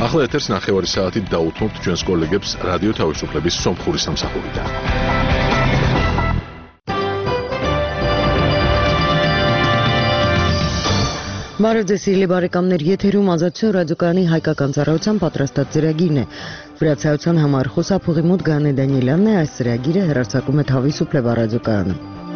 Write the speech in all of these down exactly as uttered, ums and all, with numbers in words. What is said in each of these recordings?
ახლა ეთერს ნახევარი საათით დაუთმობთ ჩვენს კოლეგებს რადიო თავისუფლების სომხური სამსახურიდან. Բարևձեզ բարեկամներ, եթերում ազատություն ռադիոկայանի հայկական ծառայության պատրաստած ծրագիրն է։ Վրացայության համար խոսափողի մոտ Գայանե Դանիելյանն է, այս ծրագիրը հեռարձակում է Թավիսուփլեվա ռադիոկայանը։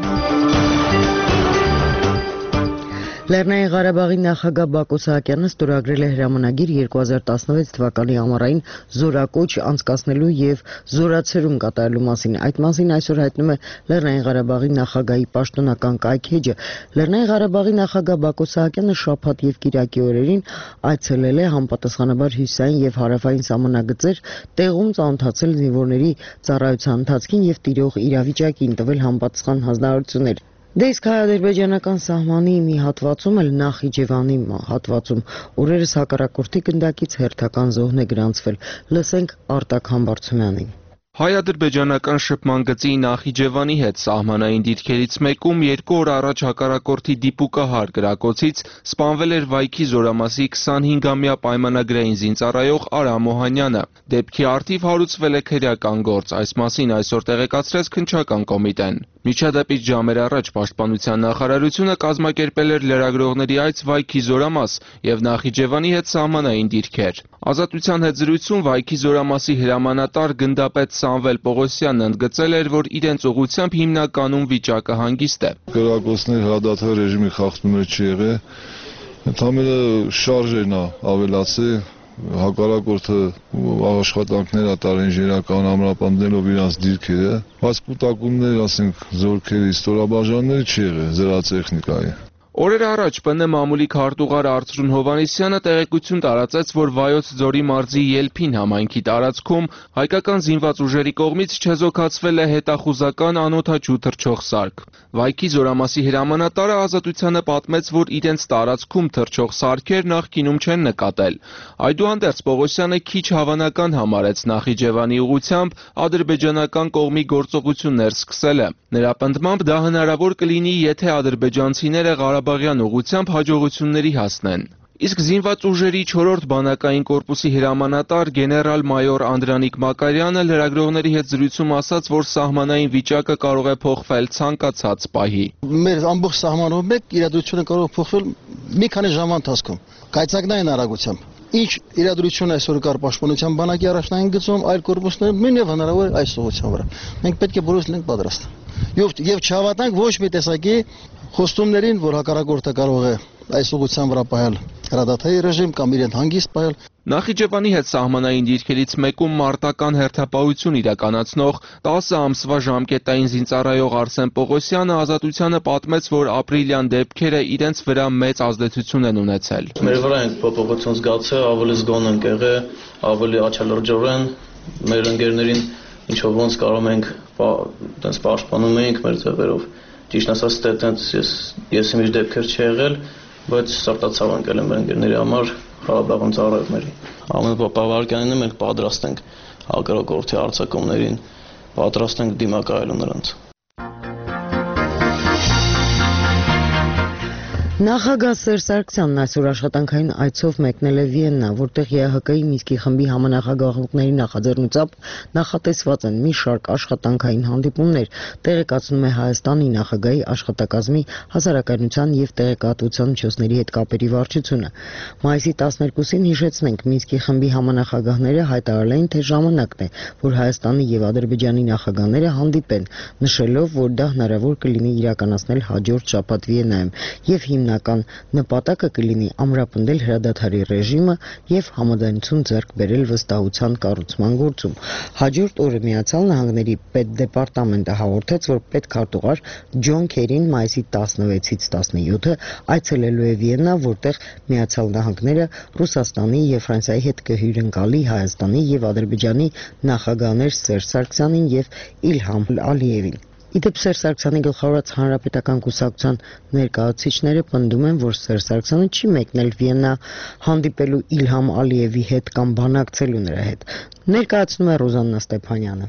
Լեռնային Ղարաբաղի նախագահ Բակո Սահակյանը ստորագրել է հրամանագիր երկու հազար տասնվեց թվականի ամառային զորակոչ անցկացնելու եւ զորացրում կատարելու մասին։ Այդ մասին այսօր հայտնում է Լեռնային Ղարաբաղի նախագահի պաշտոնական կայքէջը։ Լեռնային Ղարաբաղի նախագահ Բակո Սահակյանը շաբաթ եւ կիրակի օրերին այցելել է համապատասխանաբար հյուսիսային եւ հարավային սահմանագծեր, տեղում ծանոթացել զինվորների ծառայության ընթացքին եւ տիրող իրավիճակին, տվել համապատասխան հանձնարարություններ։ Դե իսկ հայ-ադրբեջանական սահմանի մի հատվածում էլ Նախիջևանի հատվածում օրերս հակառակորդի գնդակից հերթական զոհն է գրանցվել։ Լսենք Արտակ Համբարձումյանին։ Հայ-ադրբեջանական շփման գծի Նախիջևանի հետ սահմանային դիրքերից մեկում երկու օր առաջ հակառակորդի դիպուկահար գրակոցից սպանվել էր Վայքի զորամասի քսանհինգամյա պայմանագրային զինծառայող Արամ Օհանյանը։ Դեպքի առթիվ հարուցվել է քրեական գործ, այս մասին այսօր տեղեկացրեց քննչական կոմիտեն։ Միջադեպից ժամեր առաջ Պաշտպանության նախարարությունը կազմակերպել էր լրագրողների այց Վայքի զորամաս եւ Նախիջևանի հետ սահմանային դիրքեր։ Ազատության հետ զրույցում Վայքի զորամասի հրամանատար գնդապետ Սամվել Պողոսյանն ընդգծել էր, որ իրենց ուղղությամբ հիմնականում վիճակը հանգիստ է։ Գրակոծներ հրադադար ռեժիմի խախտումներ չի եղել, ընդհանրապես շարժերն է ավելացել, հակառակորդը աշխատանքներ ատարեն ինժեներական ամրապնդելով իրանց դիրքերը, բայց կուտակումներ, ասենք, զորքերի ստորաբաժանումներ չի եղել զրահատեխնիկայի։ Օրեր առաջ Պ Ն մամուլի քարտուղար Արծրուն Հովհաննիսյանը տեղեկություն տարածեց, որ Վայոց ձորի մարզի Ելփին համայնքի տարածքում հայկական զինված ուժերի կողմից չեզոքացվել է հետախուզական անօդաչու թռչող սարք։ Վայքի զորամասի հրամանատարը Ազատությանը պատմեց, որ իրենց տարածքում թռչող սարքեր նախկինում չեն նկատել։ Այդուհանդերձ Պողոսյանը քիչ հավանական համարեց Նախիջևանի ուղղությամբ ադրբեջանական կողմի գործողություններ սկսելը։ Նրա պնդմամբ դա հնարավոր կլինի, եթե ադրբեջանցիները Ղարաբաղյան ուղղությամբ հաջողությունների հասնեն։ Իսկ զինված ուժերի չորրորդ բանակային կորպուսի հրամանատար գեներալ-մայոր Անդրանիկ Մակարյանը լրագրողների հետ զրույցում ասաց, որ սահմանային վիճակը կարող է փոխվել ցանկացած պահի։ Մեր ամբողջ սահմանով մեկ իրադրությունը կարող է փոխվել մի քանի ժամվա ընթացքում, կայծակնային արագությամբ։ Ինչ իրադրություն այսօր կար Պաշտպանության բանակի առաջնային գծում, այլ կորպուսներում նույնով հնարավոր է այս ուղղության վրա։ Մենք պետք է բոլորս լինենք պատրաստ։ Եվ եւ չհավատանք ոչ մի տեսակի խոստումներին, որ հակառակորդը կարող է այս ուղղության վրա պահել հրադադարի ռեժիմ կամ իրեն հանգիստ պահել։ Նախիջևանի հետ սահմանային դիրքերից մեկում մարտական հերթապահություն իրականացնող տասը ամսվա ժամկետային զինծառայող Արսեն Պողոսյանը Ազատությանը պատմեց, որ ապրիլյան դեպքերը իրենց վրա մեծ ազդեցություն են ունեցել։ Մեր վրա ենք փոփոխություն զգացել, ավելի զգոն ենք եղել, ավելի աչալրջորեն, մեր ընկերներին ինչով ոնց կարող ենք այդպես պաշտպանում էինք մեր ձևերով։ Ճիշտ ասած, այդտենց ես ես իմ դեպքեր չի եղել, բայց սրտացավ ընկել եմ մեր ընկերների համար, Ղարաբաղում ծառայողների։ Ամեն բավարարականին մենք պատրաստ ենք հակառակորդի արձակումներին, պատրաստ ենք դիմակայելու նրանց։ Նախագահ Սերժ Սարգսյանն այսօր աշխատանքային այցով մեկնել է Վիեննա, որտեղ Ե Հ Կ-ի Մինսկի խմբի համանախագահների նախաձեռնությամբ նախատեսված են մի շարք աշխատանքային հանդիպումներ, տեղեկացնում է Հայաստանի նախագահի աշխատակազմի հասարակայնության եւ տեղեկատվության միջոցների հետ կապերի վարչությունը։ Մայիսի տասներկուսին հիշեցնենք, Մինսկի խմբի համանախագահները հայտարարել էին, թե ժամանակն է, որ Հայաստանի եւ Ադրբեջանի նախագահները հանդիպեն, նշելով, որ դա հնարավոր կլինի իրականացնել հաջորդ շաբաթ Վիեննայում եւ հիմնական նպատակը կլինի ամրապնդել հրադադարի ռեժիմը եւ համաձայնություն ձեռք բերել վստահության կառուցման գործում։ Հաջորդ օրը Միացյալ Նահանգների պետդեպարտամենտը հաղորդեց, որ պետքարտուղար Ջոն Քերին մայիսի տասնվեցից տասնյոթը այցելելու է Վիեննա, որտեղ Միացյալ Նահանգները Ռուսաստանի եւ Ֆրանսիայի հետ կհյուրընկալի Հայաստանի եւ Ադրբեջանի նախագահներ Սերժ Սարգսյանին եւ Իլհամ Ալիևին։ Իդեպ Սերժ Սարգսյանի գլխավորած Հանրապետական կուսակցության ներկայացուցիչները պնդում են, որ Սերժ Սարգսյանը չի մեկնել Վիեննա հանդիպելու Իլհամ Ալիևի հետ կամ բանակցելու նրա հետ։ Ներկայացնում է Ռոզաննա Ստեփանյանը։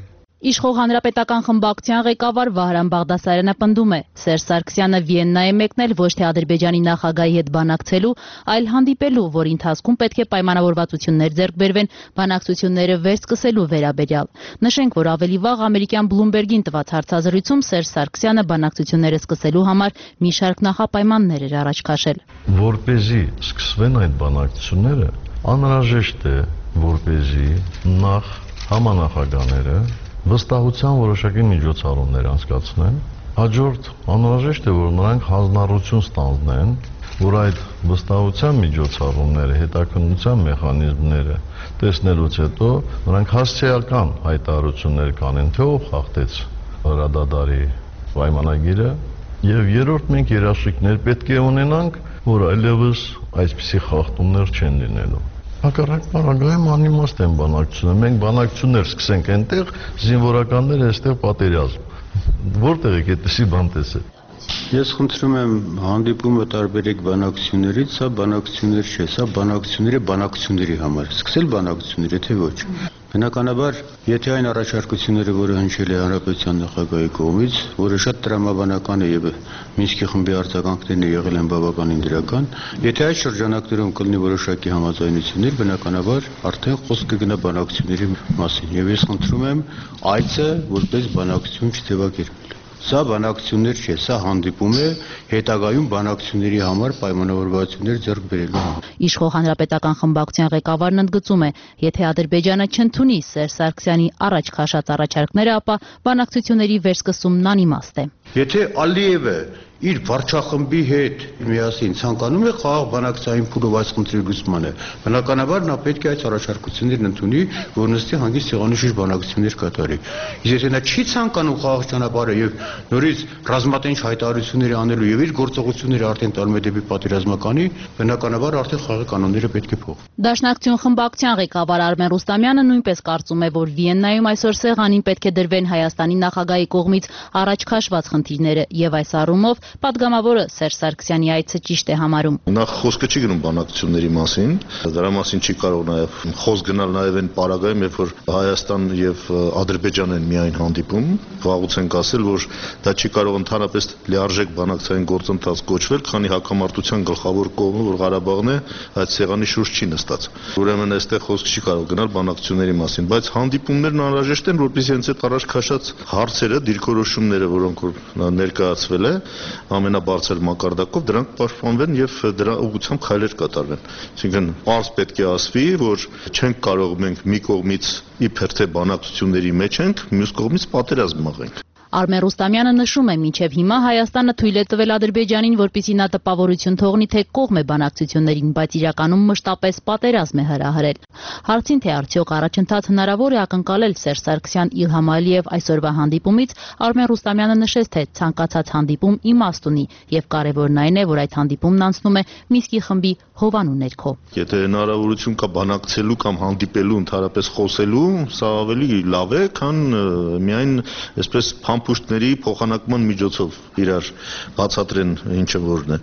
Իշխող հանրապետական խմբակցության ղեկավար Վահրամ Բաղդասարյանը պնդում է. Սերժ Սարգսյանը Վիեննա է մեկնել ոչ թե Ադրբեջանի նախագահի հետ բանակցելու, այլ հանդիպելու, որի ընթացքում պետք է պայմանավորվածություններ ձեռք բերվեն բանակցությունները վերսկսելու վերաբերյալ։ Նշենք, որ ավելի վաղ ամերիկյան Bloomberg-ին տված հարցազրույցում Սերժ Սարգսյանը բանակցությունները սկսելու համար մի շարք նախապայմաններ էր առաջ քաշել։ Որպեսզի սկսվեն այդ բանակցությունները, անհրաժեշտ է, որպեսզի նախ համանախագահները վստահության որոշակի միջոցառումներ անցկացնեն, հաջորդ անհրաժեշտ է, որ նրանք հանձնառություն ստանձնեն, որ այդ վստահության միջոցառումները, հետաքննության մեխանիզմները տեսնելուց հետո նրանք հասցեական հայտարարություններ կանեն, թե ով խախտեց հրադադարի պայմանագիրը, եւ երրորդ մենք երաշխիքներ պետք է ունենանք, որ այլևս այսպիսի խախտումներ չեն լինելու։ Հակառակ բանակցություններում անիմաստ են բանակցությունները, մենք բանակցություններ սկսենք այնտեղ, զինվորականները այստեղ պատերազմ։ Որտեղ եք այդպիսի բան տեսել։ Ես խնդրում եմ հանդիպումը տարբերեք բանակցություններից, սա բանակցություններ չէ, սա բանակցությունները բանակցությունների համար։ Սկսել բանակցությունները, թե ոչ։ Բնականաբար, եթե այն առաջարկությունները, որը հնչել է հանրապետության նախագահի կողմից, որը շատ տրամաբանական է եւ Մինսկի խմբի արձագանքներն եղել են բավականին դրական, եթե այդ շրջանակներում կլինի որոշակի համաձայնություններ, բնականաբար արդեն խոսք կգնա բանակցությունների մասին։ Եվ ես խնդրում եմ այցը որպես բանակցություն չթեւակերպել։ Սա բանակցություններ չէ, սա հանդիպում է հետագայում բանակցությունների համար պայմանավորվածություններ ձեռք բերելու համար։ Իշխող հանրապետական խմբակցության ղեկավարն ընդգծում է, եթե Ադրբեջանը չընդունի Սերժ Սարգսյանի առաջ քաշած առաջարկները, ապա բանակցությունների վերսկսումն անիմաստ է։ Եթե Ալիևը իր վարչախմբի հետ միասին ցանկանում է խաղաղ բանակցային փուլով այս խնդրի լուծմանը, բնականաբար նա պետք է այդ առաջարկություններն ընդունի, որ նստի հանգիստ սեղանի շուրջ բանակցություններ կատարի։ Իսկ եթե նա չի ցանկանում խաղաղ ճանապարհը եւ նորից ռազմատենչ հայտարարություններ անելու եւ իր գործողությունները արդեն տալու է դեպի պատերազմականի, բնականաբար արդեն խաղաղ կանոնները պետք է փոխվեն։ Դաշնակցություն խմբակցության ղեկավար Արմեն Ռուստամյանը նույնպես կարծում է, որ Վիեննայում այսօր սեղանին պետք է դրվեն Հայաստանի նախագահի կողմից առաջ քաշված խնդիրները եւ այս առումով Պատգամավորը Սերժ Սարգսյանի այցը ճիշտ է համարում։ Նախ խոսքը չի գնում բանակցությունների մասին, դրա մասին չի կարող նաև խոսք գնալ նաև այն պարագայում, երբ որ Հայաստան եւ Ադրբեջան են միայն հանդիպում, վաղուց ենք ասել, որ դա չի կարող ընդհանրապես լիարժեք բանակցային գործընթաց կոչվել, քանի հակամարտության գլխավոր կողմը, որ Ղարաբաղն է, այդ սեղանի շուրջ չի նստած։ Ուրեմն այստեղ խոսք չի կարող գնալ բանակցությունների մասին, բայց հանդիպումներն անհրաժեշտ են, որպեսզի հենց այդ առաջ քաշած հարցերը, դիրքորոշումները, որոնք որ ներկայացվել է, ամենաբարձր մակարդակով դրանք պաշտպանվեն եւ դրա ուղղությամբ քայլեր կատարվեն։ Այսինքն պարզ պետք է ասվի, որ չենք կարող մենք մի կողմից իբր թե բանակցությունների մեջ ենք, մյուս կողմից պատերազմ մղենք։ Արմեն Ռուստամյանը նշում է, մինչև հիմա Հայաստանը թույլ է տվել Ադրբեջանին, որպեսզի նա տպավորություն թողնի, թե կողմ է բանակցություններին, բայց իրականում մշտապես պատերազմ է հրահրել։ Հարցին, թե արդյոք առաջընթաց հնարավոր է ակնկալել Սերժ Սարգսյան-Իլհամ Ալիև այսօրվա հանդիպումից, Արմեն Ռուստամյանը նշեց, թե ցանկացած հանդիպում իմաստ ունի եւ կարեւորն այն է, որ այդ հանդիպումն անցնում է Մինսկի խմբի հովանու ներքո։ Եթե հնարավորություն կա բանակցելու կամ հանդիպելու, ընդհանրապես խոսելու, սա ավելի լավ է, քան միայն այսպես փամփուշտների փոխանակման միջոցով իրար բացատրեն ինչը որն է։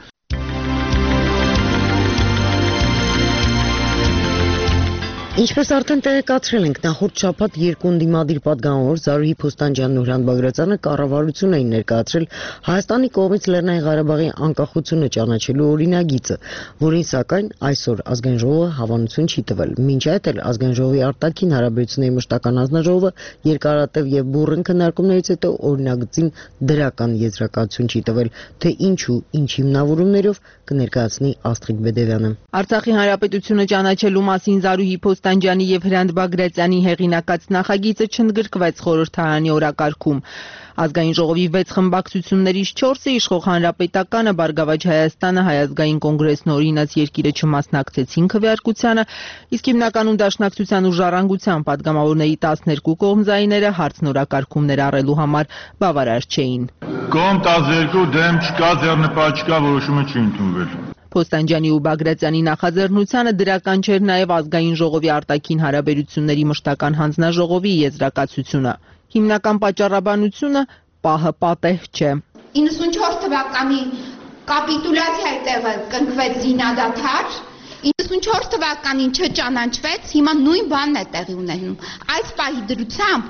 Ինչպես արդեն տեղեկացրել ենք, նախորդ շաբաթ երկու ընդդիմադիր պատգամավոր Զարուհի Փոստանջյանն ու Հրանտ Բագրատյանը կառավարություն էին ներկայացրել Հայաստանի կողմից Լեռնային Ղարաբաղի անկախությունը ճանաչելու օրինագիծը, որին սակայն այսօր Ազգային ժողովը հավանություն չի տվել։ Մինչ այդ էլ Ազգային ժողովի արտաքին հարաբերությունների մշտական հանձնաժողովը երկարատև եւ բուռն քննարկումներից հետո օրինագծին դրական եզրակացություն չի տվել, թե ինչու, ինչ հիմնավորումներով կներկայացնի Աստղիկ Բեդևյանը։ Արցախի հանրապետությունը ճանաչելու մասին Զարուհի Փոստանջյանի եւ Հրանտ Բագրատյանի հեղինակած նախագիծը չընդգրկվեց խորհրդարանի օրակարգում։ Ազգային ժողովի վեց խմբակցություններից չորսը իշխող հանրապետականը, Բարգավաճ Հայաստանը, Հայ ազգային կոնգրեսն օրինաց երկիրը չմասնակցեցին քվեարկությանը, իսկ հիմնականում Դաշնակցության ու Ժառանգության պատգամավորների տասներկու կողմզայիները հարցն օրակարգում ներառելու համար բավարար չէին։ Կողմ տասներկու դեմ չկա, ձեռնպահ չկա, որոշումը չի ընդունվել։ Փոստանջյանի ու Բագրատյանի նախաձեռնությանը դրական չէր նաև Ազգային ժողովի արտաքին հարաբերությունների մշտական հանձնաժողովի եզրակացությունը։ Հիմնական պատճառաբանությունը պահը պատեհ չէ։ իննսունչորդ թվականի կապիտուլյացիայի տեղը կնքվեց զինադադար, իննսունչորդ թվականին չճանաչվեց, հիմա նույն բանն է տեղի ունենում։ Այս պահի դրությամբ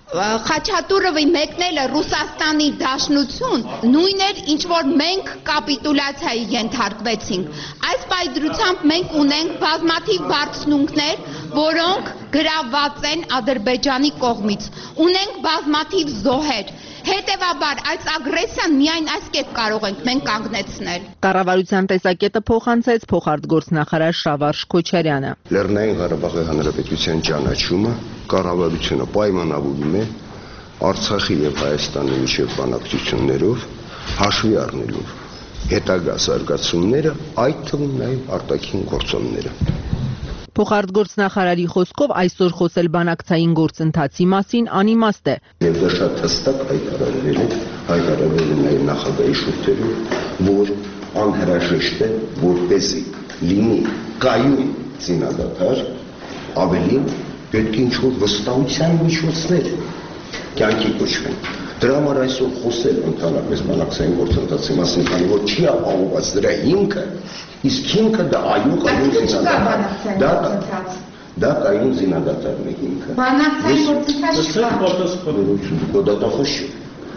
Խաչատուրովի մեկնելը Ռուսաստանի Դաշնություն նույն էր, ինչ որ մենք կապիտուլյացիայի ենթարկվեցինք։ Այս պայծրությամբ մենք ունենք բազմաթիվ բարձունքներ, որոնք գրաված են Ադրբեջանի կողմից։ Ունենք բազմաթիվ զոհեր։ Հետևաբար այս ագրեսիան միայն այս կերպ կարող ենք մենք կանգնեցնել։ Կառավարության տեսակետը փոխանցեց փոխարտգործնախարար Շավարժ Քոչարյանը։ Լեռնային Ղարաբաղի Հանրապետության ճանաչումը կառավարությունը պայմանավորում է Արցախի եւ Հայաստանի միջև բանակցություններով հաշվի առնելով հետագա զարգացումները, այդ թվում նաեւ արտաքին գործոնները։ Փոխարտգործնախարարի խոսքով այսօր խոսել բանակցային գործընթացի մասին անիմաստ է։ Եվ դա շատ հստակ հայտարարվել է, հայտարարվել է նաեւ նախագահի շուրթերով, որ անհրաժեշտ է, որպեսզի լինի կայուն զինադադար, ավելի պետք է ինչ-որ վստահության միջոցներ կյանքի կոչվեն։ Դրա համար այսօր խոսել ընդհանրապես բանակցային գործընթացի մասին, քանի որ չի ապահովված դրա հիմքը, իսկ հիմքը դա այո կայուն զինադադարն է։ Դա կայուն զինադադարն է հիմքը։ Բանակցային գործընթաց չկա։ Դատախոս չի։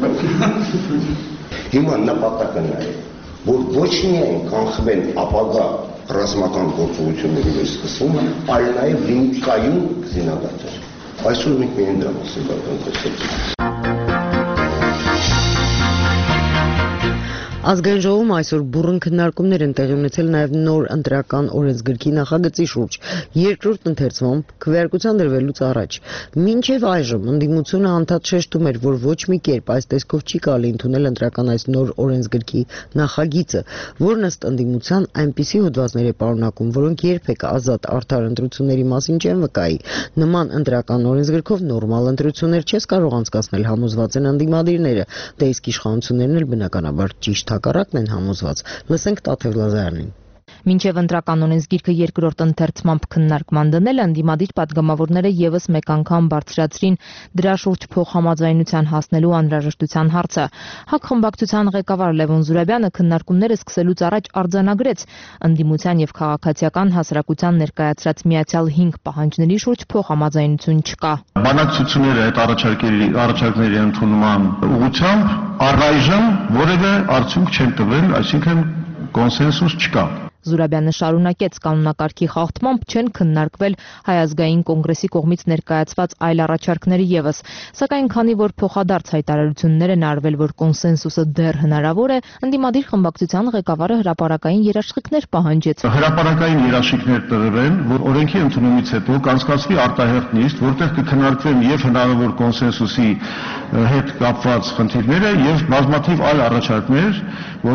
Հիմա նպատակը նա է, որ ոչ միայն կանխվեն ապագա ռազմական գործողությունների վերսկսումը, այլ նաև լինի կայուն զինադադար։ Այսօր մենք միայն դրա մասին բարձրացրեցինք։ Ազգային ժողովում այսօր բուռն քննարկումներ են տեղի ունեցել նաև նոր ընտրական օրենսգրքի նախագծի շուրջ, երկրորդ ընթերցմամբ քվեարկության դրվելուց առաջ։ Մինչև այժմ ընդդիմությունը անդադար շեշտում էր, որ ոչ մի կերպ այս տեսքով չի կարելի ընդունել ընտրական այս նոր օրենսգրքի նախագիծը, որն ըստ ընդդիմության այնպիսի հոդվածներ է պարունակում, որոնք երբեք ազատ արդար ընտրությունների մասին չեն վկայի։ Նման ընտրական օրենսգրքով նորմալ ընտրություններ չես կարող անցկացնել, համոզված են ընդդիմադիրները, դե իսկ իշխանություններն էլ բնականաբար ճիշտ հակառակն են համոզված։ Լսենք Տաթև Լազարանին։ Մինչև ընտրական օրենսգիրքը երկրորդ ընթերցմամբ քննարկման դնել, ընդդիմադիր պատգամավորները եւս մեկ անգամ բարձրացրին դրա շուրջ փոխհամաձայնության հասնելու անհրաժեշտության հարցը։ ՀԱԿ խմբակցության ղեկավար Լևոն Զուրաբյանը քննարկումները սկսելուց առաջ արձանագրեց ընդդիմության եւ քաղաքացիական հասարակության ներկայացրած միացյալ հինգ պահանջների շուրջ փոխհամաձայնություն չկա։ Բանակցությունները այդ առաջարկների ընդունման ուղղությամբ առայժմ որևէ արդյունք չեն տվել, այսինքն կոնսենսուս չկա։ Զուրաբյանը շարունակեց, կանոնակարգի խախտմամբ չեն քննարկվել Հայ ազգային կոնգրեսի կողմից ներկայացված այլ առաջարկների եւս, սակայն քանի որ փոխադարձ հայտարարություններ են արվել, որ կոնսենսուսը դեռ հնարավոր է, ընդդիմադիր խմբակցության ղեկավարը հրապարակային երաշխիքներ պահանջեց։ Հրապարակային երաշխիքներ տրվել, որ օրենքի ընդունումից հետո կանցկացվի արտահերթ նիստ, որտեղ կքննարկվեն եւ հնարավոր կոնսենսուսի հետ կապված խնդիրները եւ բազմաթիվ այլ առաջարկներ,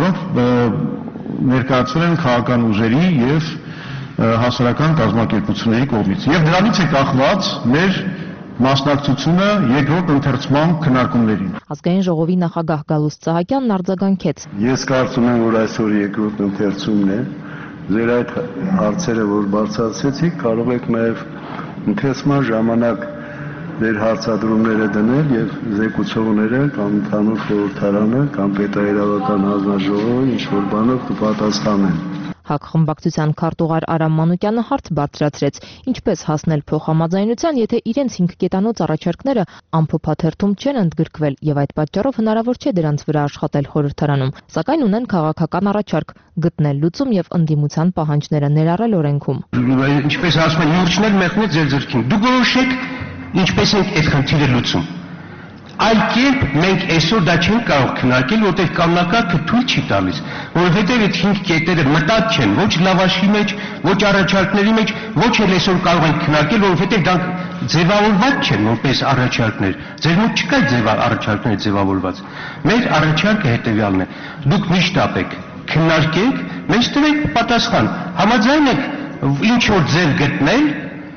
որոնք ներկայացվել են քաղաքական ուժերի եւ հասարակական կազմակերպությունների կողմից։ Եվ դրանից է կախված մեր մասնակցությունը երկրորդ ընթերցման քննարկումներին։ Ազգային ժողովի նախագահ Գալուստ Սահակյանն արձագանքեց։ Ես կարծում եմ, որ այսօր երկրորդ ընթերցումն է։ Ձեր այդ հարցերը, որ բարձրացրեցիք, կարող եք նաեւ ընթերցման ժամանակ դեր հարցադրումները դնել եւ զեկուցողները կամ ընդհանուր խորհրդարանը կամ պետաիրավական հանձնաժողովը ինչ որ բանով կպատասխանեն։ ՀԱԿ խմբակցության քարտուղար Արամ Մանուկյանը հարց բարձրացրեց, ինչպես հասնել փոխհամաձայնության, եթե իրենց հինգ կետանոց առաջարկները ամփոփաթերթում չեն ընդգրկվել եւ այդ պատճառով հնարավոր չէ դրանց վրա աշխատել խորհրդարանում, սակայն ունեն քաղաքական առաջարկ գտնել լուծում եւ ընդդիմության պահանջները ներառել օրենքում։ Ինչպես ասում են, յուրչներ մեղմետ ձեր ձեռքին։ Դուք որոշեք ինչպես ենք այդ խնդիրը լուծում։ Այլ կերպ մենք այսօր դա չենք կարող քննարկել, որտեղ կանոնակարգը թույլ չի տալիս, որովհետև այդ հինգ կետերը մտած չեն ոչ լավաշի մեջ, ոչ առաջարկների մեջ, ոչ էլ այսօր կարող ենք քննարկել, որովհետև դրանք ձևավորված չեն որպես առաջարկներ։ Ձեր մոտ չկա ձև առաջարկներ ձևավորված։ Մեր առաջարկը հետևյալն է. դուք միշտ ապեք, քննարկեք, մենք տվեք պատասխան, համաձայն եք ինչ որ ձև գտնել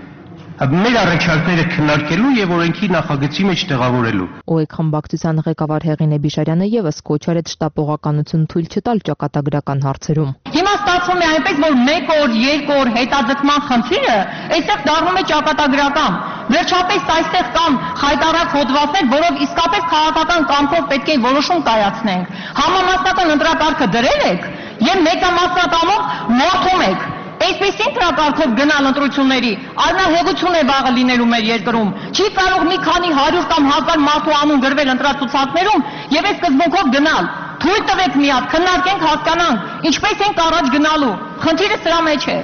մեր առաջարկները քննարկելու եւ օրենքի նախագծի մեջ տեղավորելու։ ՕԵԿ խմբակցության ղեկավար Հեղինե Բիշարյանը եւս կոչ արեց շտապողականություն թույլ չտալ ճակատագրական հարցերում։ Հիմա ստացվում է այնպես, որ մեկ օր, երկու օր հետաձգման խնդիրը այստեղ դառնում է ճակատագրական։ Վերջապես այստեղ կան խայտառակ հոդվածներ, որով իսկապես քաղաքական կամքով պետք է որոշում կայացնենք։ Համամասնական ընտրակարգը դրել եք եւ մեծամասնակամով մորթում եք։ Այսպեսին օրակարգով գնալ ընտրությունների, այլ նա հեղություն է վաղը լինելու մեր երկրում։ Չի կարող մի քանի հարյուր կամ հազար մարդու անուն գրվել ընտրացուցակներում եւ այս սկզբունքով գնալ։ Թույլ տվեք մի հատ, քննարկենք, հասկանանք, ինչպես ենք առաջ գնալու։ Խնդիրը սրա մեջ է։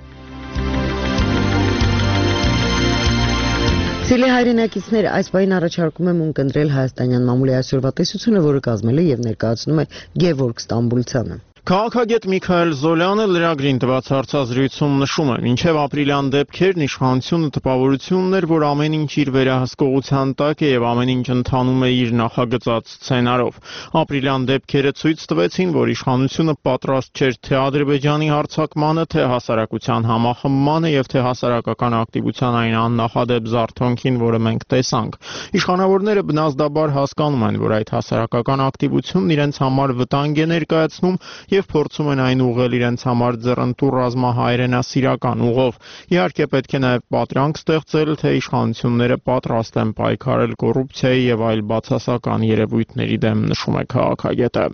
Սիրելի հայրենակիցներ, այս պահին առաջարկում եմ ունկնդրել հայաստանյան մամուլի այսօրվա տեսությունը, որը կազմել է եւ ներկայացնում է Գևորգ Ստամբուլցյանը։ Քաղաքագետ Միքայել Զոլյանը լրագրին տված հարցազրույցում նշում է, մինչև ապրիլյան դեպքերն իշխանությունը տպավորությունն էր, որ ամեն ինչ իր վերահսկողության տակ է եւ ամեն ինչ ընթանում է իր նախագծած սցենարով։ Ապրիլյան դեպքերը ցույց տվեցին, որ իշխանությունը պատրաստ չէր թե Ադրբեջանի հարձակմանը, թե հասարակության համախմբմանը եւ թե հասարակական ակտիվության այն աննախադեպ զարթոնքին, որը մենք տեսանք։ Իշխանավորները բնազդաբար հասկանում են, որ այդ հասարակական ակտիվությունն իրենց համար վտանգ է ներկայացնում եւ փորձում են այն ուղղել իրենց համար ձեռնտու ռազմահայրենասիրական ուղով։ Իհարկե պետք է նաեւ պատրանք ստեղծել, թե իշխանությունները պատրաստ են պայքարել կոռուպցիայի եւ այլ բացասական երևույթների դեմ, նշում է քաղաքագետը։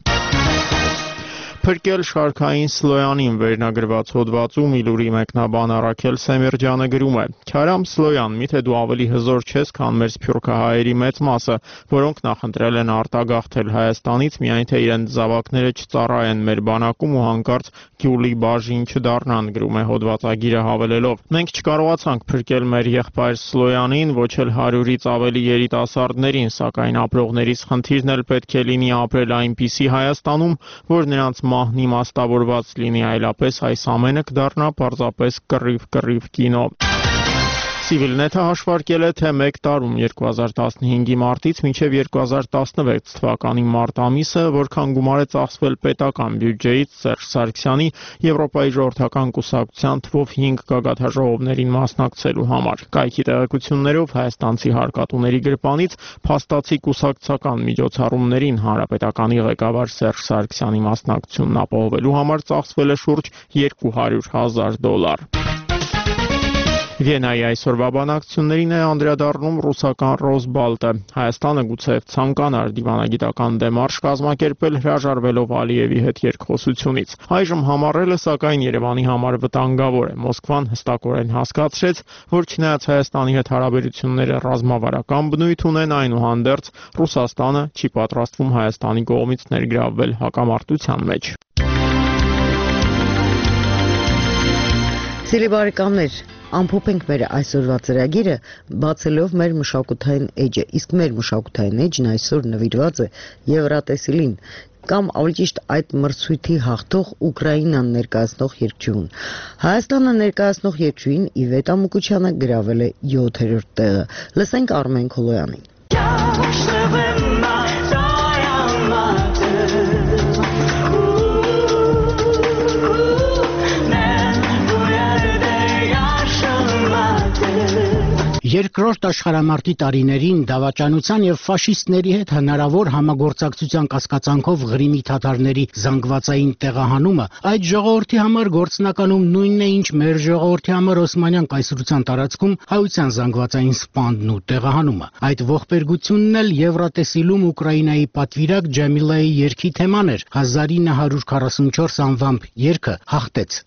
Փրկել շարքային Սլոյանին վերնագրված հոդվածում Իլուրի մեկնաբան Արաքել Սեմերջյանը գրում է. «Քյարամ Սլոյան, միթե դու ավելի հզոր չես, քան մեր սփյուռքահայերի մեծ մասը, որոնք նախընտրել են արտագաղթել Հայաստանից, միայն թե իրենց զավակները չծառայեն մեր բանակում ու հանկարծ Գյուլի բաժին չդառնան», գրում է հոդվածագիրը հավելելով. «Մենք չկարողացանք փրկել մեր եղբայր Սլոյանին, ոչ էլ հարյուրից ավելի երիտասարդներին, սակայն ապրողներից խնդիրն էլ պետք է լինի ապրել այնպիսի Հայաստանում, որ նրանց մահն իմաստավորված լինի, այլապես այս ամենը կդառնա պարզապես կռիվ-կռիվ կինո»։ Civilnet-ը հաշվարկել է, թե մեկ տարում երկու հազար տասնհինգի մարտից մինչև երկու հազար տասնվեց թվականի մարտ ամիսը, որքան գումար է ծախսվել պետական բյուջեից Սերժ Սարգսյանի Եվրոպայի ժողովրդական կուսակցության թվով հինգ գագաթաժողովներին մասնակցելու համար։ Կայքի տեղեկություններով հայաստանցի հարկատուների գրպանից փաստացի կուսակցական միջոցառումներին հանրապետականի ղեկավար Սերժ Սարգսյանի մասնակցությունն ապահովելու համար ծախսվել է շուրջ երկու հարյուր հազար դոլար։ Վիեննայի այսօրվա բանակցություններին է անդրադառնում ռուսական Ռոսբալտը։ Հայաստանը գուցեև ցանկանար դիվանագիտական դեմարշ կազմակերպել հրաժարվելով Ալիևի հետ երկխոսությունից։ Այժմ համառելը սակայն Երևանի համար վտանգավոր է։ Մոսկվան հստակորեն հասկացրեց, որ չնայած Հայաստանի հետ հարաբերությունները ռազմավարական բնույթ ունեն, այնուհանդերձ Ռուսաստանը չի պատրաստվում Հայաստանի կողմից ներգրավվել հակամարտության մեջ։ Սիրելի բարեկամներ, ամփոփենք մեր այսօրվա ծրագիրը բացելով մեր մշակութային էջը, իսկ մեր մշակութային էջն այսօր նվիրված է Եվրատեսիլին, կամ ավելի ճիշտ այդ մրցույթի հաղթող Ուկրաինան ներկայացնող երգչուհուն։ Հայաստանը ներկայացնող երգչուհին Իվետ Ամուկուչյանը գրավել է յոթերորդ տեղը։ Լսենք Արմեն Քոլոյանին։ Երկրորդ աշխարհամարտի տարիներին դավաճանության եւ ֆաշիստների հետ հնարավոր համագործակցության կասկածանքով Ղրիմի թաթարների զանգվածային տեղահանումը այդ ժողովրդի համար գործնականում նույնն է, ինչ մեր ժողովրդի համար Օսմանյան կայսրության տարածքում հայության զանգվածային սպանդն ու տեղահանումը։ Այդ ողբերգությունն էլ Եվրատեսիլում Ուկրաինայի պատվիրակ Ջամիլայի երգի թեման էր։ հազար ինը հարյուր քառասունչորս անվամբ երգը հաղթեց։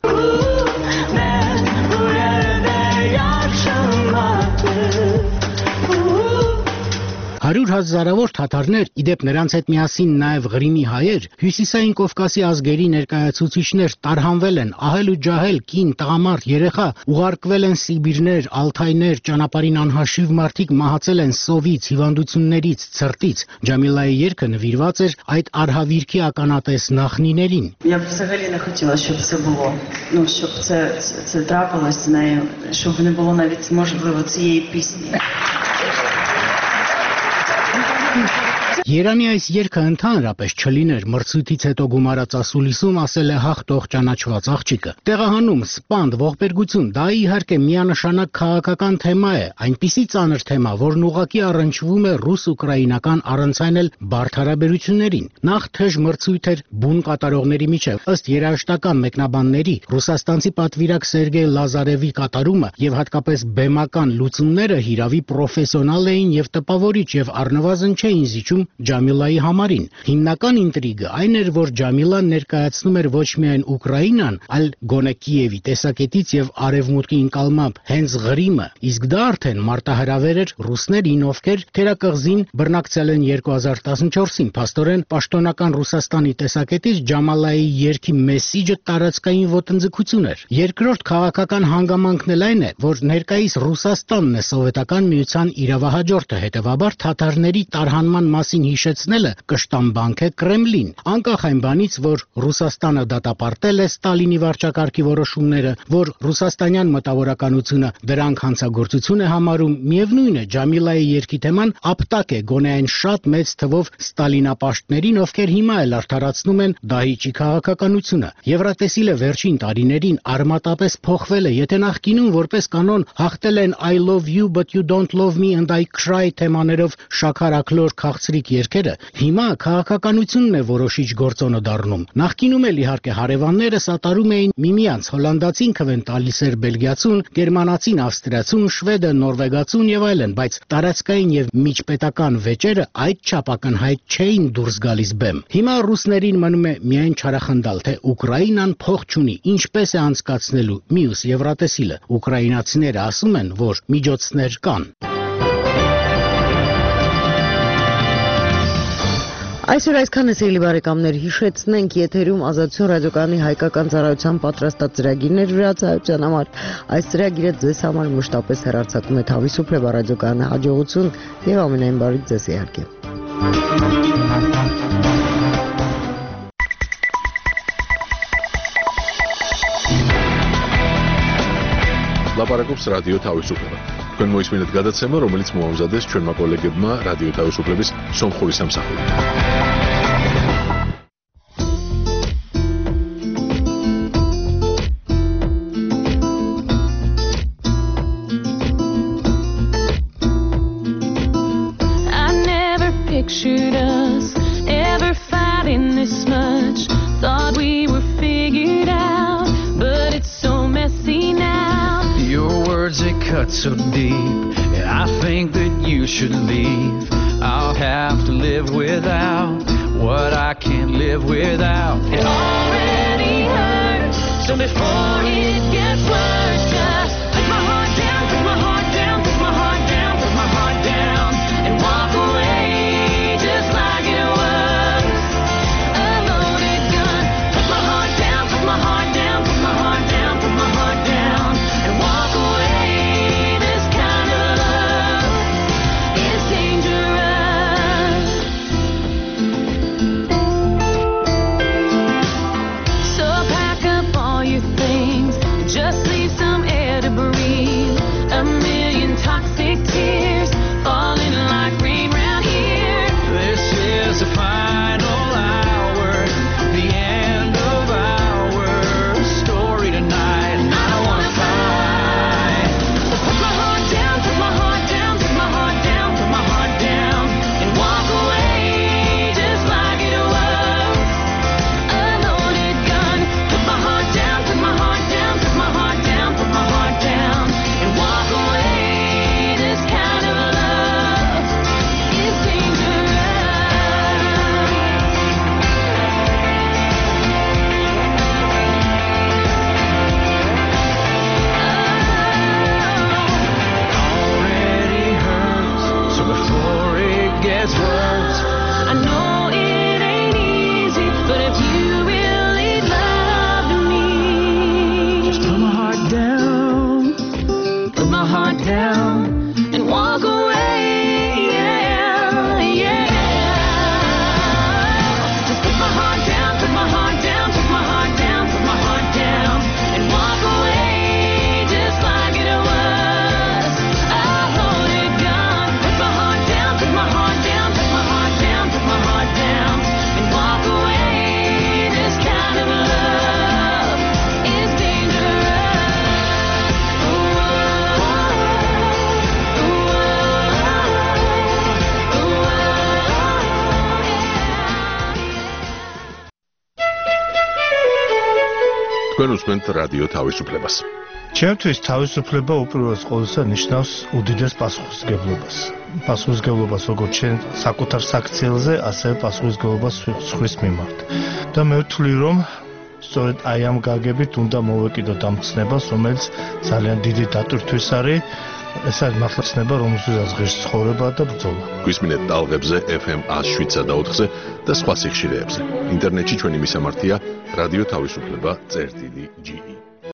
Հարյուր հազարավոր թաթարներ, իդեպ նրանց հետ միասին նաև Ղրիմի հայեր, Հյուսիսային Կովկասի ազգերի ներկայացուցիչներ տարհանվել են, ահել ու ջահել, կին, տղամարդ, երեխա, ուղարկվել են Սիբիրներ, Ալթայներ, ճանապարհին անհաշիվ մարդիկ մահացել են սովից, հիվանդություններից, ցրտից։ Ջամիլայի երգը նվիրված էր այդ արհավիրքի ականատես նախնիներին։ Я взагалі не хотіла, щоб це було. Ну, щоб це, це, це трапилось з нею, щоб не було навіть, можливо, цієї пісні. Երանի այս երգը ընդհանրապես չլիներ, մրցույթից հետո գումարած ասուլիսում ասել է հաղթող ճանաչված աղջիկը։ Տեղահանում, սպանդ, ողբերգություն, դա իհարկե միանշանակ քաղաքական թեմա է, այնպիսի ծանր թեմա, որն ուղղակի առնչվում է ռուս-ուկրաինական առանց այն էլ բարդ հարաբերություններին։ Նախ թեժ մրցույթ էր բուն կատարողների միջև, ըստ երաժշտական մեկնաբանների, ռուսաստանցի պատվիրակ Սերգեյ Լազարևի կատարումը եւ հատկապես բեմական լուծումները հիրավի պրոֆեսիոնալ էին եւ տպավորիչ եւ առնվազն չէին զիջում Ջամիլայի համարին։ Հիմնական ինտրիգը այն էր, որ Ջամիլան ներկայացնում էր ոչ միայն Ուկրաինան, այլ գոնե Կիևի տեսակետից եւ արևմուտքի ընկալմամբ հենց Ղրիմը, իսկ դա արդեն մարտահրավեր էր ռուսներին, ովքեր թերակղզին բռնակցել են երկու հազար տասնչորսին, փաստորեն պաշտոնական Ռուսաստանի տեսակետից Ջամալայի երգի մեսիջը տարածքային ոտնձգություն էր։ Երկրորդ քաղաքական հանգամանքն էլ այն է, որ ներկայիս Ռուսաստանն է սովետական միության իրավահաջորդը, հետևաբար թաթարների տարհանման մասին հիշեցնելը կշտամբանք է Կրեմլին, անկախ այն բանից, որ Ռուսաստանը դատապարտել է Ստալինի վարչակարգի որոշումները, որ ռուսաստանյան մտավորականությունը դրանք հանցագործություն է համարում, միևնույն է Ջամիլայի երգի թեման ապտակ է գոնե այն շատ մեծ թվով ստալինապաշտներին, ովքեր հիմա էլ արդարացնում են Դահիճի քաղաքականությունը։ Եվրատեսիլը վերջին տարիներին արմատապես փոխվել է, եթե նախկինում որպես կանոն հաղթել են I love you but you don't love me and I cry թեմաներով շաքարակլոր քաղցրիկ երգերը, հիմա քաղաքականությունն է որոշիչ գործոնը դառնում։ Նախկինում էլ իհարկե հարևանները սատարում էին միմյանց, հոլանդացին քվեն տալիս էր բելգիացուն, գերմանացին ավստրիացուն, շվեդը նորվեգացուն եւ այլն, բայց տարածքային եւ միջպետական վեճերը այդ չափ ակնհայտ չէին դուրս գալիս բեմ։ Հիմա ռուսներին մնում է միայն չարախնդալ, թե Ուկրաինան փող չունի, ինչպես է անցկացնելու։ Մյուս Եվրատեսիլը ուկրաինացիները ասում են, որ միջոցներ կան։ Այսօր այսքանը սիրելի բարեկամներ, հիշեցնենք եթերում Ազատություն ռադիոկայանի հայկական ծառայության պատրաստած ծրագիրներ հյուրացայության համար։ Այս ծրագիրը ձեզ համար մշտապես հեռարձակում է Թավիսուփլե ռադիոկայանը, հաջողություն եւ ամենայն բարիք ձեզ իհարկե։ Լապարակոպս ռադիո Թավիսուփլե Կնոյս մինդ գադացեմը, რომელიც մոհամզադես չորմա կոլեգեդմա ռադիո Թավիսուփլեբիս սոմխորիս համսախորի։ Pictured us ever fighting this much. Thought we were figured out, but it's so messy now. Your words, they cut so deep, and I think that you should leave. I'll have to live without what I can't live without. It already hurts, so before it gets worse, just put my heart down, put my heart down, put my heart down, put my heart down, and walk away. თქვენ უსმენთ რადიო თავისუფლებას. ჩემთვის თავისუფლება უპირველეს ყოვლისა ნიშნავს უდიდეს პასუხისმგებლობას. პასუხისმგებლობას როგორც შენ საკუთარ საქციელზე, ასევე პასუხისმგებლობას სხვის მიმართ. და მე ვთვლი, რომ სწორედ აი ამ გაგებით უნდა მოვეკიდოთ ამ ცნებას, რომელიც ძალიან დიდი დატვირთვის არის. ეს არის მართლა ცნება, რომელსაც ღირს ცხოვრება და ბრძოლა. გვისმინეთ ტალღებზე ეფ ემ one oh seven და ოთხზე და სხვა სიხშირეებზე. ინტერნეტში ჩვენი მისამართია რადიო თავისუფლება წერტილი ჯი ი.